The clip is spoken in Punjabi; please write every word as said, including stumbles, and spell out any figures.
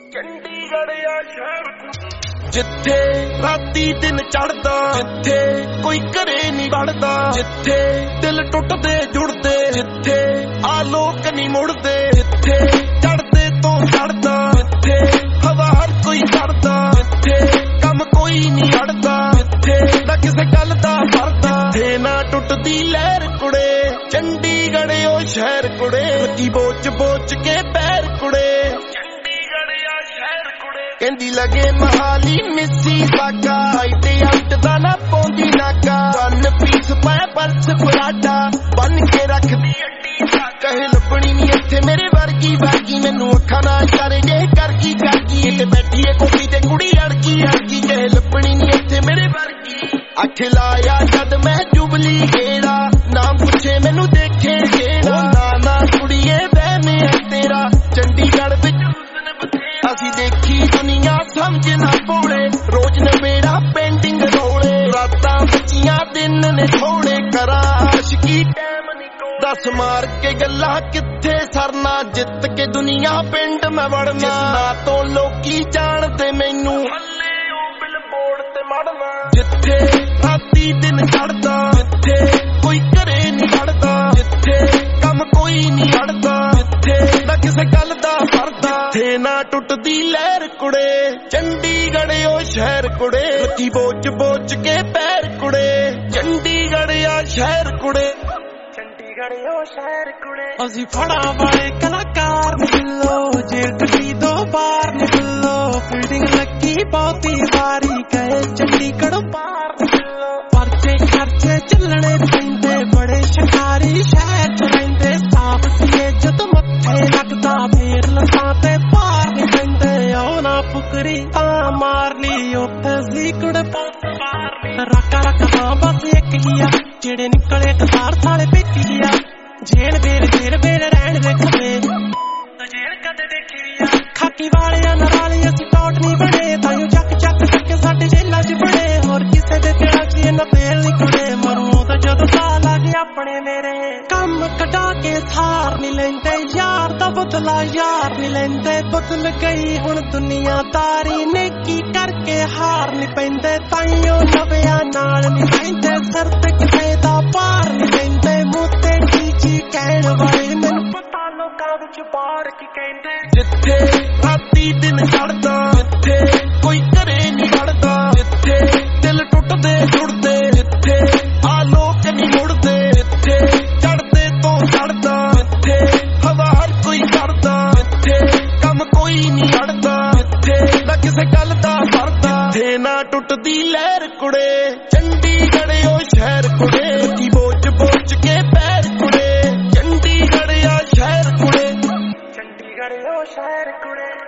ਚੰਡੀਗੜ੍ਹ ਆ ਸ਼ਹਿਰ ਜਿੱਥੇ ਰਾਤੀ ਦਿਨ ਚੜਦਾ, ਜਿੱਥੇ ਕੋਈ ਘਰੇ ਨਹੀਂ ਵੜਦਾ, ਜਿੱਥੇ ਦਿਲ ਟੁੱਟਦੇ ਜੁੜਦੇ, ਜਿੱਥੇ ਆਲੋਕ ਨਹੀਂ ਮੁੜਦੇ, ਜਿੱਥੇ ਚੜਦੇ ਤੋਂ ਚੜਦਾ, ਜਿੱਥੇ ਹਵਾ ਹਰ ਕੋਈ ਛੱਡਦਾ, ਜਿੱਥੇ ਕੰਮ ਕੋਈ ਨਹੀਂ ਅੜਦਾ, ਜਿੱਥੇ ਨਾ ਕਿਸੇ ਗੱਲ ਦਾ ਫਰਦਾ, ਜਿੱਥੇ ਨਾ ਟੁੱਟਦੀ ਲਹਿਰ ਕੁੜੇ ਚੰਡੀਗੜ੍ਹ ਉਹ ਸ਼ਹਿਰ ਕੁੜੇ, ਲੱਗੀ ਬੋਚ ਬੋਚ ਕੇ ਪੈਰ ਕੁੜੇ ਕਹਿੰਦੀ ਲਗੇ ਮਹਾਲੀ ਮਿੱਸੀ ਸਾਗਾ ਤੇ ਅੱਟ ਦਾ ਨਾ ਪੌਂਦੀ ਨਾਗਾ ਵਨ ਪੀਸ ਪਾਇਆ ਪਰਸ ਫਰਾਡਾ ਬੰਨ ਕੇ ਰੱਖਦੀ ਅੱਡੀ ਕਹੇ ਲੱਭਣੀ ਨੀ ਇੱਥੇ ਮੇਰੇ ਵਰਗੀ ਵਰਗੀ ਮੈਨੂੰ ਅੱਖਾਂ ਨਾਲ ਇਸ਼ਾਰੇ ਜੇ ਕਰ ਕੀ ਕਰ ਕੀ ਇੱਥੇ ਬੈਠੀ ਏ ਕੋਠੀ ਤੇ ਕੁੜੀ ਅੜਕੀ ਅੜਕੀ ਕਹੇ ਲੱਭਣੀ ਨੀ ਇੱਥੇ ਮੇਰੇ ਵਰਗੀ ਅੱਖ ਲਾਇਆ ਜਦ ਮੈਂ ਜੁਬਲੀ ਗੇੜਾ ਨਾਮ ਪੁੱਛੇ ਮੈਨੂੰ ਦੇਖੇ ਜਿਹੜਾ ਨਾ ਨਾ ਕੁੜੀਏ ਬਹਿਨੇ ਤੇਰਾ ਚੰਡੀਗੜ੍ਹ ਵਿੱਚ ਅਸੀਂ ਦੇਖੀ ਦੁਨੀਆ ਸਮਝ ਨਾ ਪੋੜੇ ਰੋਜ਼ ਨਵੇੜਾ ਪੈਂਡਿੰਗ ਰੋਲੇ ਰਾਤਾਂ ਬੱਚੀਆਂ ਦਿਨ ਨੇ ਥੋੜੇ ਕਰਾਂ ਆਸ਼ਕੀ ਟਾਈਮ ਨੀ ਕੋਲ ਦਸ ਮਾਰ ਕੇ ਗੱਲਾਂ ਕਿੱਥੇ ਸਰਨਾ ਜਿੱਤ ਕੇ ਦੁਨੀਆ ਪਿੰਡ ਮੈਂ ਵੜਨਾ ਜਿੰਨਾ ਤੋਂ ਲੋਕੀ ਜਾਣਦੇ ਮੈਨੂੰ ਹੱਲੇ ਉਹ ਬਿਲਬੋਰਡ ਤੇ ਮੜਨਾ ਜਿੱਥੇ ਰਾਤੀ ਦਿਨ ਚੜਦਾ ਜਿੱਥੇ ਕੋਈ ਘਰੇ ਨਹੀਂ ਵੜਦਾ ਜਿੱਥੇ ਕੰਮ ਕੋਈ ਨਹੀਂ ਅੜਦਾ ਜਿੱਥੇ ਨਾ ਕਿਸੇ ਗੱਲ ਦਾ ਫਰਦਾ ਜਿੱਥੇ ਨਾ ਟੁੱਟਦੀ ਲਹਿਰ ਕੁੜੇ ਚੰਡੀਗੜ੍ਹ ਉਹ ਸ਼ਹਿਰ ਕੁੜੇ ਲੱਗੀ ਬੋਚ ਬੋਚ ਕੇ ਪੈਰ ਕੁੜੇ ਚੰਡੀਗੜ੍ਹ ਆ ਸ਼ਹਿਰ ਕੁੜੇ ਚੰਡੀਗੜ੍ਹ ਉਹ ਸ਼ਹਿਰ ਕੁੜੇ ਅਸੀਂ ਫੜਾਂ ਵਾਲੇ ਕਲਾਕਾਰ ਨਿਕਲੋ ਜੇ ਗੱਡੀ ਦੋ ਬਾਰ ਨਿਕਲੋ ਫੀਲਡਿੰਗ ਲੱਗੀ ਬਹੁਤੀ ਵਾਰੀ ਗਏ ਚੰਡੀਗੜ੍ਹ ਪਾਰ ਨਿਕਲੋ ਪਰਚੇ ਖਰਚੇ ਚੱਲਣੇ ਪੈਂਦੇ ਬੜੇ ਸ਼ਿਕਾਰੀ ਸ਼ਹਿਰ ਚ ਰਹਿੰਦੇ ਸਾਫ ਸੀਏ ਜਦ ਮੱਥੇ ਲੱਗਦਾ ਫੇਰ ਲੱਤਾਂ ਤੇ ਪਾਰ ਨੀ ਪੈਂਦੇ ਆਉ ਨਾ ਫੁਕਰੀ ਤਾਂ ਮਾਰ ਲਈ ਉੱਥੇ ਸੀ ਕੁੜੇ ਪਾਰ ਨੀ ਰਾਕਾ ਰਾਕਾ ਹਾਂ ਬਸ ਇੱਕ ਹੀ ਆ ਜਿਹੜੇ ਨਿਕਲੇ ਕਸਾਰ ਸਾਲੇ ਪੇਕੀ ਆ ਜੇਲ ਬੇਰ ਜੇਲ ਬੇਰ ਰਹਿਣ ਦੇ ਖੱਬੇ ਜੇਲ ਕਦੇ ਦੇਖੀ ਆ ਖਾਕੀ ਵਾਲਿਆਂ ਨਾਲ ਅਸੀਂ ਟੌਟ ਨਹੀਂ ਬਣੇ ਤਾਈਓ ਚੱਕ ਚੱਕ ਚੱਕ ਸਾਡੇ ਜੇਲਾਂ ਚ ਬਣੇ ਹੋਰ ਕਿਸੇ ਦੇ ਦਿਲਾਂ ਚ ਇਹਨਾਂ ਤੇਲ ਨਹੀਂ ਕੁੜੇ ਮਰੂ ਤਾਂ ਜਦੋਂ ਸਾਹ ਲੱਗ ਆਪਣੇ ਮੇਰੇ ਕੰਮ ਕਢਾ ਕੇ ਸਾਰ ਨਹੀਂ ਲੈਂਦੇ ਯਾਰ ਦਾ ਬਦਲਾ ਯਾਰ ਨਹੀਂ ਲੈਂਦੇ ਬਦਲ ਗਈ ਹੁਣ ਦੁਨੀਆਦਾਰੀ ਨੇ ਕੀ ਕਰਕੇ ਹਾਰ ਨਹੀਂ ਪੈਂਦੇ ਤਾਈਓ ਨਵਿਆਂ ਨਾਲ ਨਹੀਂ ਪੈਂਦੇ ਸਿਰ ਤੇ ਕਿਸੇ ਦਾ ਪਾਰ ਨਹੀਂ ਲੈਂਦੇ ਮੂੰਹ ਤੇ ਚੀਚੀ ਕਹਿਣ ਵਾਲੇ ਮੈਨੂੰ ਪਤਾ ਲੋਕਾਂ ਵਿੱਚ ਬਾਹਰ ਕੀ ਕਹਿੰਦੇ ਜਿੱਥੇ ਰਾਤੀ ਦਿਨ ਚੜਦਾ ਜਿੱਥੇ ਕੋਈ ਘਰੇ ਨਹੀਂ ਵੜਦਾ ਜਿੱਥੇ ਦਿਲ ਟੁੱਟਦੇ ਜੁੜਦੇ ਜਿੱਥੇ ਆਲੋਕ ਨਹੀਂ ਮੁੜਦੇ ਜਿੱਥੇ ਚੜਦੇ ਤੋਂ ਚੜਦਾ ਜਿੱਥੇ ਹਵਾ ਹਰ ਕੋਈ ਛੱਡਦਾ ਜਿੱਥੇ ਕੰਮ ਕੋਈ ਨਹੀਂ ਅੜਦਾ ਜਿੱਥੇ ਨਾ ਕਿਸੇ ਗੱਲ ਦਾ ਫਰਦਾ ਜਿੱਥੇ ਨਾ ਟੁੱਟਦੀ ਲਹਿਰ ਕੁੜੇ ਚੰਡੀਗੜ੍ਹ ਉਹ ਸ਼ਹਿਰ ਕੁੜੇ ਲੱਗੀ ਬੋਚ ਬੋਚ ਕੇ ਪੈਰ ਕੁੜੇ ਚੰਡੀਗੜ੍ਹ ਆ ਸ਼ਹਿਰ ਕੁੜੇ ਚੰਡੀਗੜ੍ਹ ਉਹ ਸ਼ਹਿਰ ਕੁੜੇ